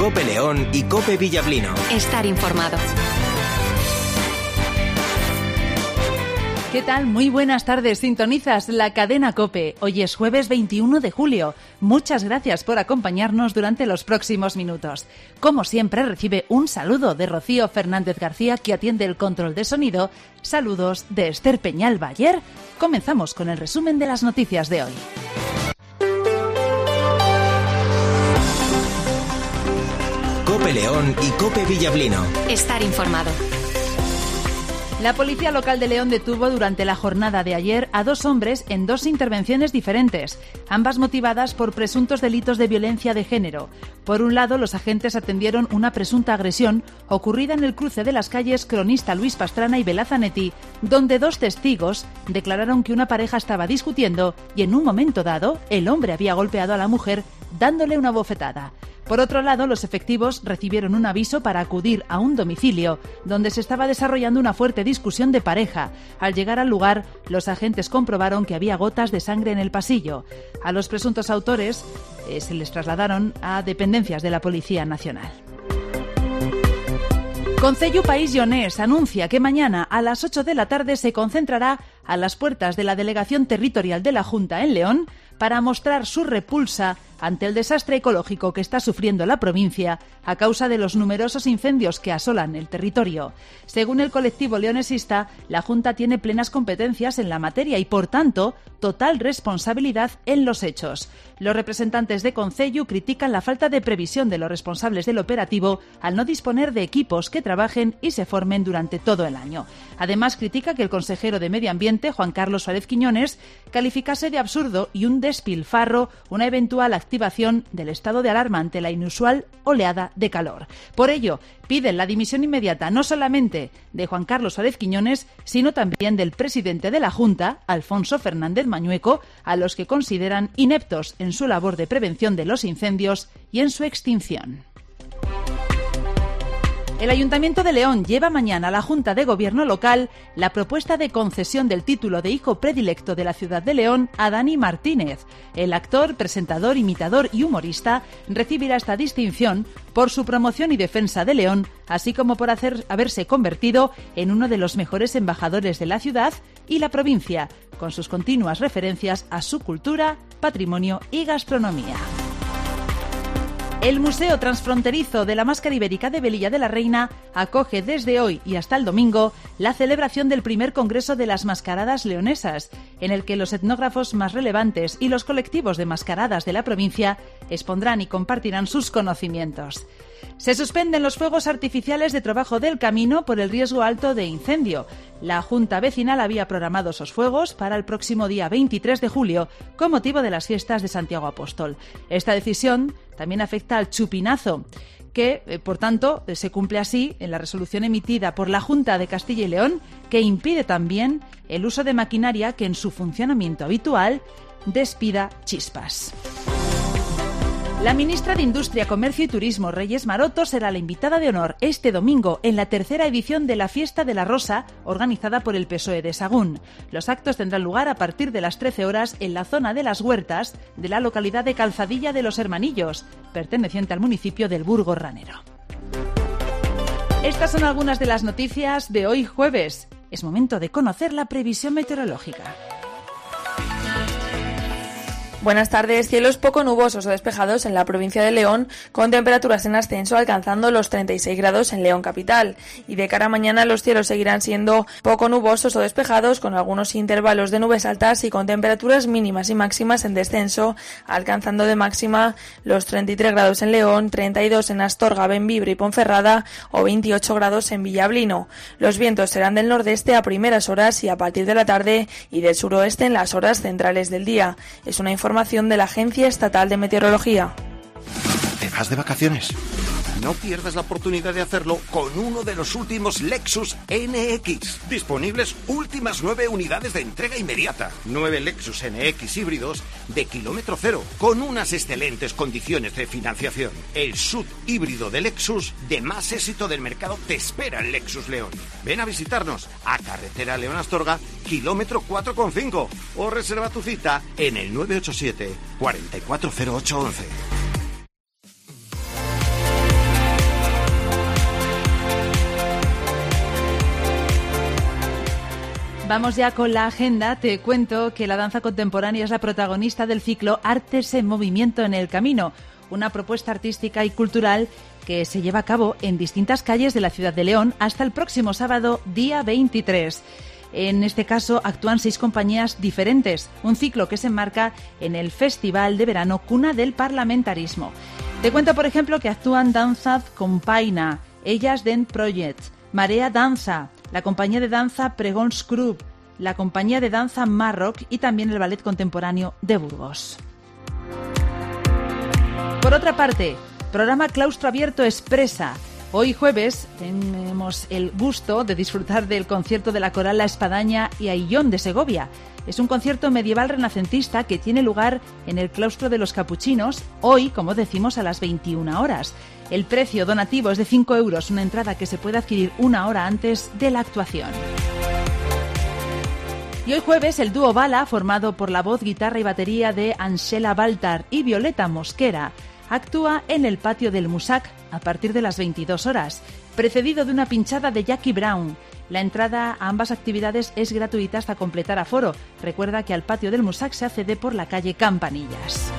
COPE León y COPE Villablino. Estar informado. ¿Qué tal? Muy buenas tardes. Sintonizas la cadena COPE. Hoy es jueves 21 de julio. Muchas gracias por acompañarnos durante los próximos minutos. Como siempre, recibe un saludo de Rocío Fernández García, que atiende el control de sonido. Saludos de Esther Peñalba. Ayer comenzamos con el resumen de las noticias de hoy. COPE León y COPE Villablino. Estar informado. La Policía Local de León detuvo durante la jornada de ayer a 2 hombres en 2 intervenciones diferentes, ambas motivadas por presuntos delitos de violencia de género. Por un lado, los agentes atendieron una presunta agresión ocurrida en el cruce de las calles Cronista Luis Pastrana y Belazanetti, donde 2 testigos declararon que una pareja estaba discutiendo y en un momento dado el hombre había golpeado a la mujer dándole una bofetada. Por otro lado, los efectivos recibieron un aviso para acudir a un domicilio donde se estaba desarrollando una fuerte discusión de pareja. Al llegar al lugar, los agentes comprobaron que había gotas de sangre en el pasillo. A los presuntos autores se les trasladaron a dependencias de la Policía Nacional. Concello País Lleonés anuncia que mañana a las 8 de la tarde se concentrará a las puertas de la Delegación Territorial de la Junta en León para mostrar su repulsa ante el desastre ecológico que está sufriendo la provincia a causa de los numerosos incendios que asolan el territorio. Según el colectivo leonesista, la Junta tiene plenas competencias en la materia y, por tanto, total responsabilidad en los hechos. Los representantes de Concello critican la falta de previsión de los responsables del operativo al no disponer de equipos que trabajen y se formen durante todo el año. Además, critica que el consejero de Medio Ambiente, Juan Carlos Suárez Quiñones, calificase de absurdo y un despilfarro una eventual activación del estado de alarma ante la inusual oleada de calor. Por ello, piden la dimisión inmediata no solamente de Juan Carlos Suárez Quiñones, sino también del presidente de la Junta, Alfonso Fernández Mañueco, a los que consideran ineptos en su labor de prevención de los incendios y en su extinción. El Ayuntamiento de León lleva mañana a la Junta de Gobierno local la propuesta de concesión del título de hijo predilecto de la ciudad de León a Dani Martínez. El actor, presentador, imitador y humorista recibirá esta distinción por su promoción y defensa de León, así como por haberse convertido en uno de los mejores embajadores de la ciudad y la provincia, con sus continuas referencias a su cultura, patrimonio y gastronomía. El Museo Transfronterizo de la Máscara Ibérica de Velilla de la Reina acoge desde hoy y hasta el domingo la celebración del primer Congreso de las Mascaradas Leonesas, en el que los etnógrafos más relevantes y los colectivos de mascaradas de la provincia expondrán y compartirán sus conocimientos. Se suspenden los fuegos artificiales de Trabajo del Camino por el riesgo alto de incendio. La Junta Vecinal había programado esos fuegos para el próximo día 23 de julio con motivo de las fiestas de Santiago Apóstol. Esta decisión también afecta al chupinazo, que, por tanto, se cumple así en la resolución emitida por la Junta de Castilla y León, que impide también el uso de maquinaria que en su funcionamiento habitual despida chispas. La ministra de Industria, Comercio y Turismo, Reyes Maroto, será la invitada de honor este domingo en la 3ª edición de la Fiesta de la Rosa, organizada por el PSOE de Sahagún. Los actos tendrán lugar a partir de las 13 horas en la zona de las huertas de la localidad de Calzadilla de los Hermanillos, perteneciente al municipio del Burgos Ranero. Estas son algunas de las noticias de hoy jueves. Es momento de conocer la previsión meteorológica. Buenas tardes. Cielos poco nubosos o despejados en la provincia de León, con temperaturas en ascenso alcanzando los 36 grados en León capital. Y de cara a mañana los cielos seguirán siendo poco nubosos o despejados, con algunos intervalos de nubes altas y con temperaturas mínimas y máximas en descenso, alcanzando de máxima los 33 grados en León, 32 en Astorga, Bembibre y Ponferrada o 28 grados en Villablino. Los vientos serán del nordeste a primeras horas y a partir de la tarde y del suroeste en las horas centrales del día. Es una información de la Agencia Estatal de Meteorología. ¿Te vas de vacaciones? No pierdas la oportunidad de hacerlo con uno de los últimos Lexus NX. Disponibles últimas 9 unidades de entrega inmediata. 9 Lexus NX híbridos de kilómetro cero, con unas excelentes condiciones de financiación. El SUV híbrido de Lexus de más éxito del mercado te espera en Lexus León. Ven a visitarnos a carretera León Astorga, kilómetro 4,5, o reserva tu cita en el 987 440811. Vamos ya con la agenda. Te cuento que la danza contemporánea es la protagonista del ciclo Artes en Movimiento en el Camino, una propuesta artística y cultural que se lleva a cabo en distintas calles de la ciudad de León hasta el próximo sábado, día 23. En este caso actúan 6 compañías diferentes, un ciclo que se enmarca en el Festival de Verano Cuna del Parlamentarismo. Te cuento, por ejemplo, que actúan Danzad Compaina, Ellas Den Project, Marea Danza, la compañía de danza Pregons Group, la compañía de danza Marroc y también el Ballet Contemporáneo de Burgos. Por otra parte, programa Claustro Abierto Expresa. Hoy jueves tenemos el gusto de disfrutar del concierto de la coral La Espadaña y Aillón de Segovia. Es un concierto medieval renacentista que tiene lugar en el claustro de los Capuchinos, hoy, como decimos, a las 21 horas. El precio donativo es de 5 euros, una entrada que se puede adquirir una hora antes de la actuación. Y hoy jueves el dúo Bala, formado por la voz, guitarra y batería de Angela Baltar y Violeta Mosquera, actúa en el patio del Musac a partir de las 22 horas, precedido de una pinchada de Jackie Brown. La entrada a ambas actividades es gratuita hasta completar aforo. Recuerda que al patio del Musac se accede por la calle Campanillas.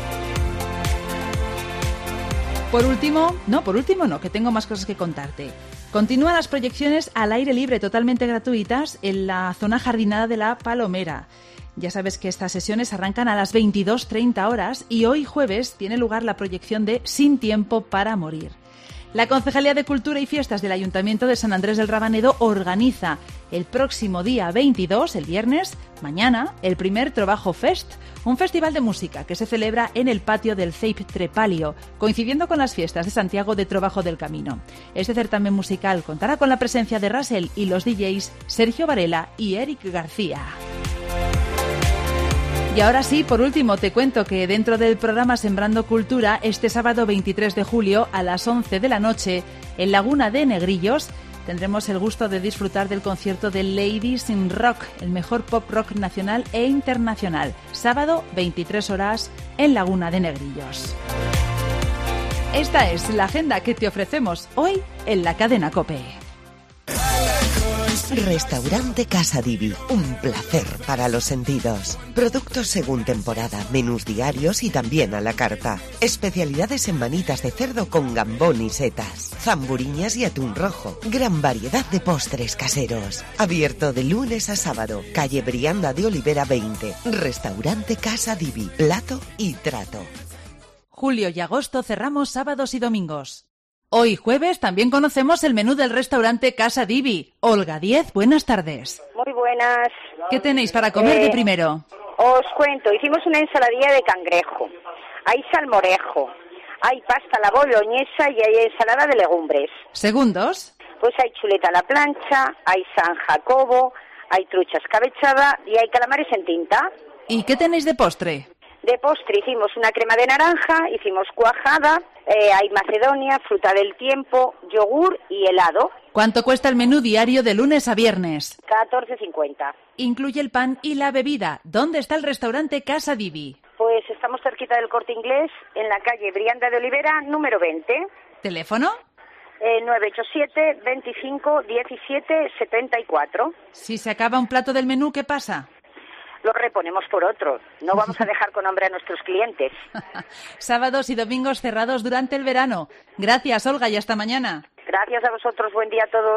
Por último, que tengo más cosas que contarte. Continúan las proyecciones al aire libre totalmente gratuitas en la zona jardinada de La Palomera. Ya sabes que estas sesiones arrancan a las 22:30 horas y hoy jueves tiene lugar la proyección de Sin tiempo para morir. La Concejalía de Cultura y Fiestas del Ayuntamiento de San Andrés del Rabanedo organiza el próximo día 22, el viernes, mañana, el primer Trobajo Fest, un festival de música que se celebra en el patio del CEIP Trepalio, coincidiendo con las fiestas de Santiago de Trobajo del Camino. Este certamen musical contará con la presencia de Russell y los DJs Sergio Varela y Eric García. Y ahora sí, por último, te cuento que dentro del programa Sembrando Cultura, este sábado 23 de julio a las 11 de la noche, en Laguna de Negrillos, tendremos el gusto de disfrutar del concierto de Ladies in Rock, el mejor pop rock nacional e internacional. Sábado, 23 horas, en Laguna de Negrillos. Esta es la agenda que te ofrecemos hoy en la cadena COPE. Restaurante Casa Divi, un placer para los sentidos. Productos según temporada, menús diarios y también a la carta. Especialidades en manitas de cerdo con gambón y setas, zamburiñas y atún rojo. Gran variedad de postres caseros. Abierto de lunes a sábado. Calle Brianda de Olivera 20. Restaurante Casa Divi, plato y trato. Julio y agosto cerramos sábados y domingos. Hoy jueves también conocemos el menú del restaurante Casa Divi. Olga Díez, buenas tardes. Muy buenas. ¿Qué tenéis para comer de primero? Os cuento, hicimos una ensaladilla de cangrejo, hay salmorejo, hay pasta a la boloñesa y hay ensalada de legumbres. ¿Segundos? Pues hay chuleta a la plancha, hay San Jacobo, hay trucha escabechada y hay calamares en tinta. ¿Y qué tenéis de postre? De postre hicimos una crema de naranja, hicimos cuajada, hay macedonia, fruta del tiempo, yogur y helado. ¿Cuánto cuesta el menú diario de lunes a viernes? 14,50. Incluye el pan y la bebida. ¿Dónde está el restaurante Casa Divi? Pues estamos cerquita del Corte Inglés, en la calle Brianda de Olivera, número 20. ¿Teléfono? 987 25 17 74. Si se acaba un plato del menú, ¿qué pasa? Lo reponemos por otro. No vamos a dejar con hambre a nuestros clientes. Sábados y domingos cerrados durante el verano. Gracias, Olga, y hasta mañana. Gracias a vosotros. Buen día a todos.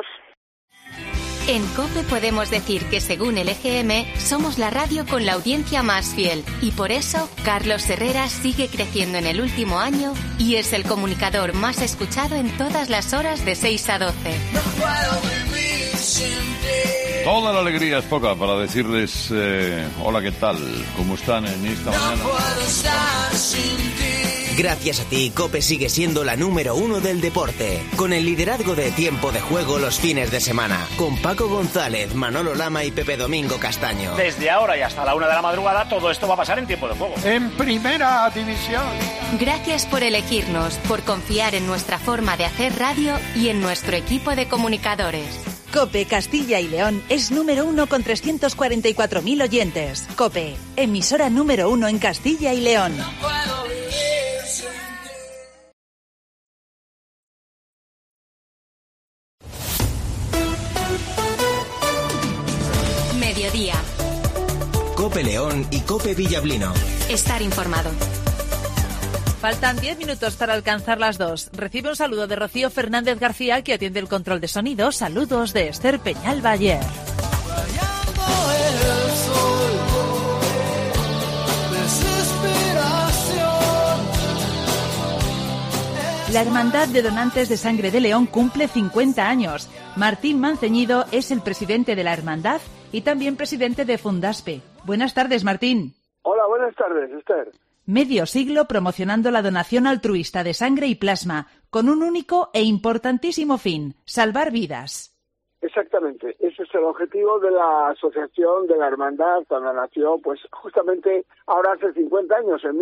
En COPE podemos decir que según el EGM, somos la radio con la audiencia más fiel. Y por eso, Carlos Herrera sigue creciendo en el último año y es el comunicador más escuchado en todas las horas de 6 a 12. No puedo vivir sin ti. Toda la alegría es poca para decirles hola, ¿qué tal? ¿Cómo están en esta mañana? No puedo estar sin ti. Gracias a ti, COPE sigue siendo la número 1 del deporte, con el liderazgo de tiempo de juego los fines de semana, con Paco González, Manolo Lama y Pepe Domingo Castaño. Desde ahora y hasta la 1 de la madrugada, todo esto va a pasar en tiempo de juego. En primera división. Gracias por elegirnos, por confiar en nuestra forma de hacer radio y en nuestro equipo de comunicadores. COPE Castilla y León es número 1 con 344.000 oyentes. COPE, emisora número 1 en Castilla y León. No puedo vivir sin ti. y COPE Villablino. Estar informado. Faltan 10 minutos para alcanzar las 2. Recibe un saludo de Rocío Fernández García, que atiende el control de sonido. Saludos de Esther Peñalba-Ayer. La Hermandad de Donantes de Sangre de León cumple 50 años. Martín Manceñido es el presidente de la hermandad y también presidente de Fundaspe. Buenas tardes, Martín. Hola, buenas tardes, Esther. Medio siglo promocionando la donación altruista de sangre y plasma, con un único e importantísimo fin: salvar vidas. Exactamente, ese es el objetivo de la asociación, de la hermandad, cuando nació, pues justamente ahora hace 50 años, en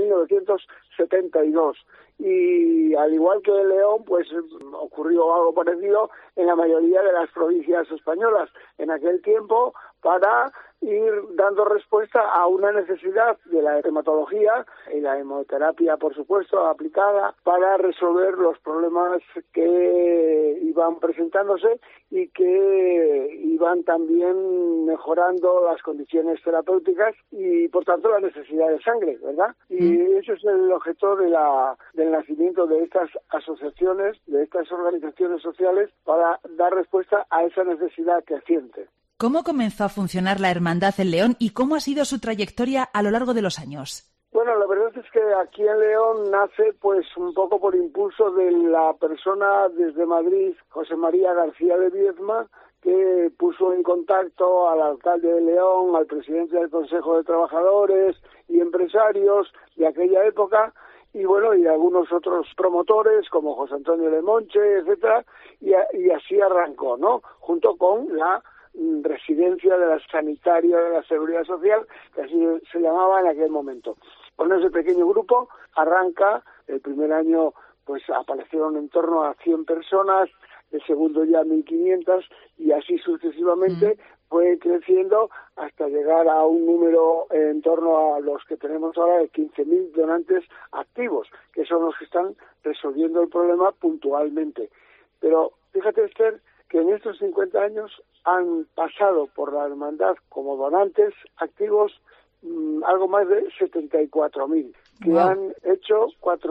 1972. Y al igual que en León, pues ocurrió algo parecido en la mayoría de las provincias españolas en aquel tiempo, para ir dando respuesta a una necesidad de la hematología y la hemoterapia, por supuesto, aplicada para resolver los problemas que iban presentándose y que iban también mejorando las condiciones terapéuticas y, por tanto, la necesidad de sangre, ¿verdad? Y eso es el objeto del nacimiento de estas asociaciones, de estas organizaciones sociales, para dar respuesta a esa necesidad creciente. ¿Cómo comenzó a funcionar la hermandad en León y cómo ha sido su trayectoria a lo largo de los años? Bueno, la verdad es que aquí en León nace pues un poco por impulso de la persona desde Madrid, José María García de Viedma, que puso en contacto al alcalde de León, al presidente del Consejo de Trabajadores y empresarios de aquella época, y bueno, y algunos otros promotores como José Antonio Lemonche, etcétera, y así arrancó, ¿no? Junto con la residencia de la sanitaria de la Seguridad Social, que así se llamaba en aquel momento. Con ese pequeño grupo arranca. El primer año pues aparecieron en torno a 100 personas, el segundo ya 1.500, y así sucesivamente fue creciendo hasta llegar a un número en torno a los que tenemos ahora de 15.000 donantes activos, que son los que están resolviendo el problema puntualmente. Pero fíjate, Esther, que en estos 50 años han pasado por la hermandad como donantes activos algo más de 74.000, que han hecho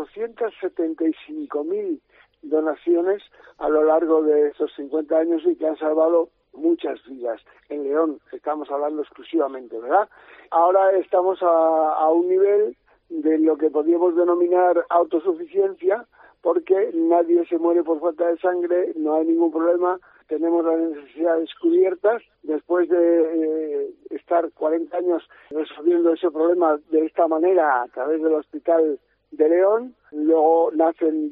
475.000 donaciones a lo largo de estos 50 años y que han salvado muchas vidas. En León estamos hablando exclusivamente, ¿verdad? Ahora estamos a un nivel de lo que podríamos denominar autosuficiencia, porque nadie se muere por falta de sangre, no hay ningún problema, tenemos las necesidades cubiertas. Después de estar 40 años resolviendo ese problema de esta manera a través del Hospital de León, luego nace en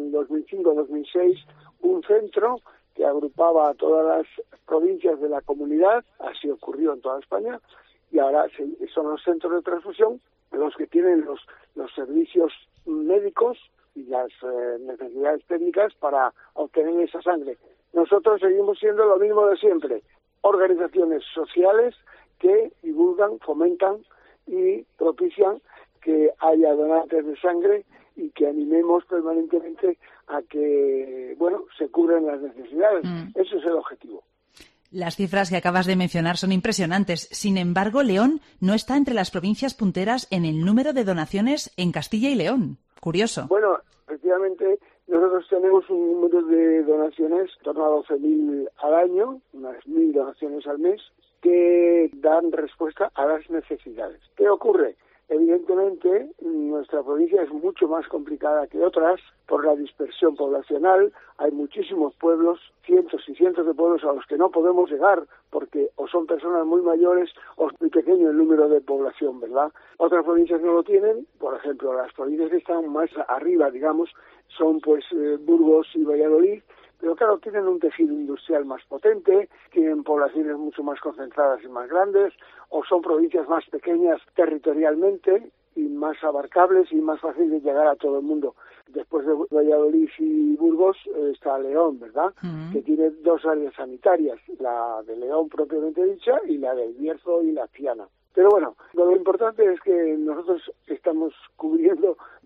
2005-2006 un centro que agrupaba a todas las provincias de la comunidad, así ocurrió en toda España, y ahora son los centros de transfusión los que tienen los servicios médicos y las necesidades técnicas para obtener esa sangre. Nosotros seguimos siendo lo mismo de siempre, organizaciones sociales que divulgan, fomentan y propician que haya donantes de sangre y que animemos permanentemente a que, bueno, se cubren las necesidades. Ese es el objetivo. Las cifras que acabas de mencionar son impresionantes. Sin embargo, León no está entre las provincias punteras en el número de donaciones en Castilla y León. Curioso. Bueno, efectivamente, nosotros tenemos un número de donaciones en torno a 12.000 al año, unas 1.000 donaciones al mes, que dan respuesta a las necesidades. ¿Qué ocurre? Evidentemente, nuestra provincia es mucho más complicada que otras por la dispersión poblacional. Hay muchísimos pueblos, cientos y cientos de pueblos a los que no podemos llegar porque o son personas muy mayores o es muy pequeño el número de población, ¿verdad? Otras provincias no lo tienen. Por ejemplo, las provincias que están más arriba, digamos, son pues Burgos y Valladolid, pero claro, tienen un tejido industrial más potente, tienen poblaciones mucho más concentradas y más grandes, o son provincias más pequeñas territorialmente y más abarcables y más fácil de llegar a todo el mundo. Después de Valladolid y Burgos está León, ¿verdad? Que tiene dos áreas sanitarias, la de León propiamente dicha y la del Bierzo y la Ciana. Pero bueno, lo importante es que nosotros estamos cubriendo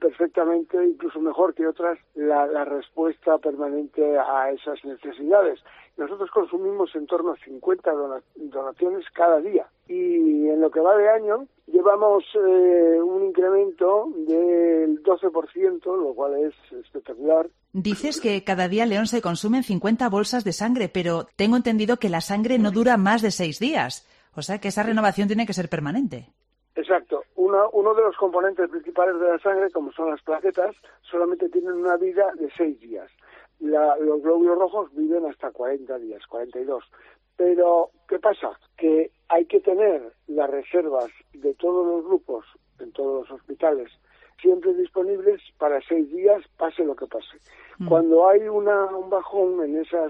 perfectamente, incluso mejor que otras, la respuesta permanente a esas necesidades. Nosotros consumimos en torno a 50 donaciones cada día y en lo que va de año llevamos un incremento del 12%, lo cual es espectacular. Dices que cada día, León, se consumen 50 bolsas de sangre, pero tengo entendido que la sangre no dura más de 6 días. O sea que esa renovación tiene que ser permanente. Exacto. Uno de los componentes principales de la sangre, como son las plaquetas, solamente tienen una vida de 6 días. Los glóbulos rojos viven hasta 40 días, 42. Pero, ¿qué pasa? Que hay que tener las reservas de todos los grupos en todos los hospitales siempre disponibles para 6 días, pase lo que pase. Cuando hay un bajón en esas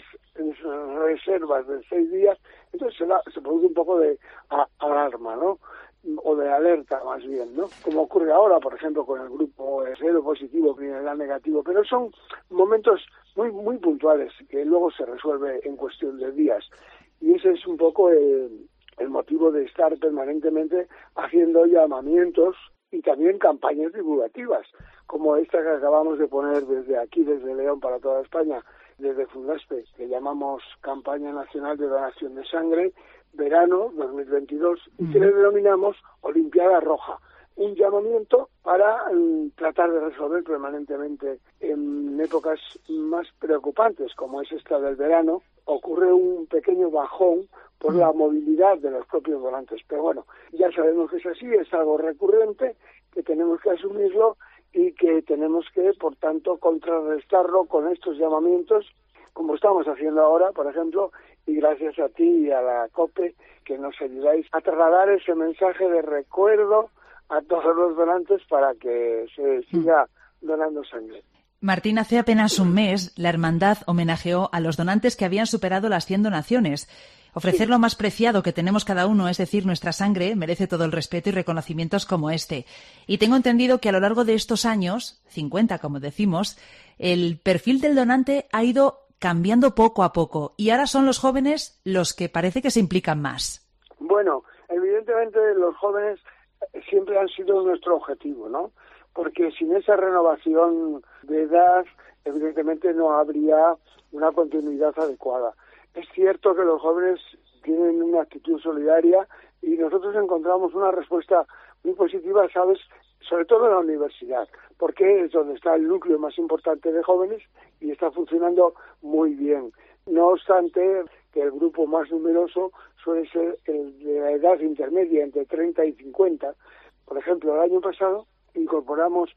reservas de 6 días, entonces se produce un poco de alarma, ¿no? O de alerta más bien, ¿no? Como ocurre ahora, por ejemplo, con el grupo cero positivo, primera negativo, pero son momentos muy muy puntuales que luego se resuelve en cuestión de días. Y ese es un poco el motivo de estar permanentemente haciendo llamamientos y también campañas divulgativas, como esta que acabamos de poner desde aquí, desde León para toda España, desde Fundaspe, que llamamos Campaña Nacional de Donación de Sangre, verano 2022, y que le denominamos Olimpiada Roja. Un llamamiento para tratar de resolver permanentemente en épocas más preocupantes, como es esta del verano, ocurre un pequeño bajón por la movilidad de los propios donantes. Pero bueno, ya sabemos que es así, es algo recurrente, que tenemos que asumirlo y que tenemos que, por tanto, contrarrestarlo con estos llamamientos, como estamos haciendo ahora, por ejemplo, y gracias a ti y a la COPE, que nos ayudáis a trasladar ese mensaje de recuerdo a todos los donantes para que se siga donando sangre. Martín, hace apenas un mes, la Hermandad homenajeó a los donantes que habían superado las 100 donaciones. Ofrecer lo más preciado que tenemos cada uno, es decir, nuestra sangre, merece todo el respeto y reconocimientos como este. Y tengo entendido que a lo largo de estos años, 50 como decimos, el perfil del donante ha ido cambiando poco a poco y ahora son los jóvenes los que parece que se implican más. Bueno, evidentemente los jóvenes siempre han sido nuestro objetivo, ¿no? Porque sin esa renovación de edad, evidentemente no habría una continuidad adecuada. Es cierto que los jóvenes tienen una actitud solidaria y nosotros encontramos una respuesta muy positiva, ¿sabes?, sobre todo en la universidad, porque es donde está el núcleo más importante de jóvenes y está funcionando muy bien. No obstante, que el grupo más numeroso suele ser el de la edad intermedia, entre 30 y 50. Por ejemplo, el año pasado incorporamos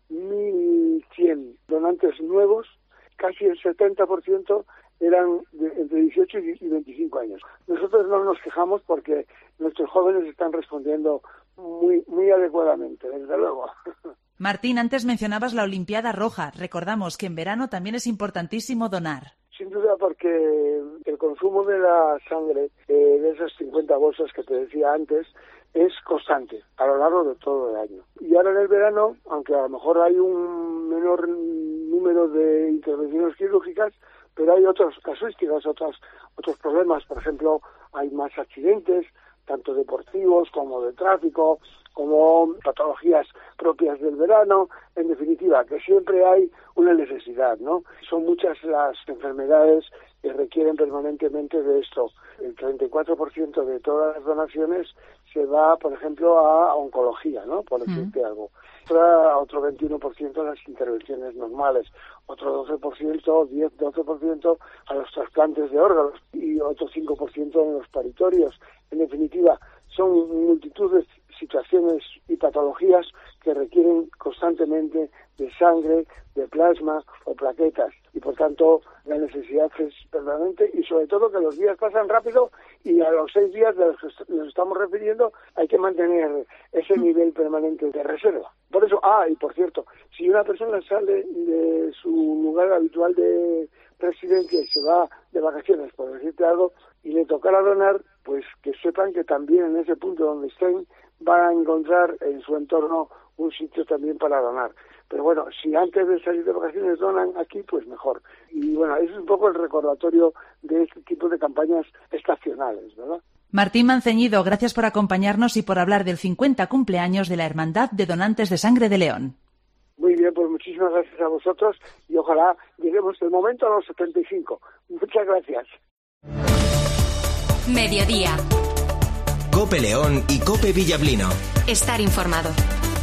1.100 donantes nuevos, casi el 70% eran entre 18 y 25 años. Nosotros no nos quejamos porque nuestros jóvenes están respondiendo muy adecuadamente, desde luego. Martín, antes mencionabas la Olimpiada Roja. Recordamos que en verano también es importantísimo donar. Sin duda, porque el consumo de la sangre, de esas 50 bolsas que te decía antes, es constante a lo largo de todo el año. Y ahora en el verano, aunque a lo mejor hay un menor número de intervenciones quirúrgicas, pero hay otras casuísticas, otros problemas. Por ejemplo, hay más accidentes, tanto deportivos como de tráfico, como patologías propias del verano. En definitiva, que siempre hay una necesidad, ¿no? Son muchas las enfermedades que requieren permanentemente de esto. El 34% de todas las donaciones se va, por ejemplo, a oncología, ¿no?, por decirte algo. Otro 21% a las intervenciones normales, otro 12% a los trasplantes de órganos y otro 5% en los paritorios. En definitiva, son multitud de situaciones y patologías que requieren constantemente de sangre, de plasma o plaquetas, y por tanto la necesidad es permanente, y sobre todo que los días pasan rápido y a los 6 días de los que nos estamos refiriendo hay que mantener ese nivel permanente de reserva. Por eso, y por cierto, si una persona sale de su lugar habitual de residencia y se va de vacaciones, por decirte algo, y le tocará donar, pues que sepan que también en ese punto donde estén van a encontrar en su entorno un sitio también para donar. Pero bueno, si antes de salir de vacaciones donan aquí, pues mejor. Y bueno, eso es un poco el recordatorio de este tipo de campañas estacionales, ¿verdad? Martín Manceñido, gracias por acompañarnos y por hablar del 50 cumpleaños de la Hermandad de Donantes de Sangre de León. Muy Muy bien, pues muchísimas gracias a vosotros y ojalá lleguemos de momento a los 75. Muchas gracias. Mediodía. COPE León y COPE Villablino. Estar informado.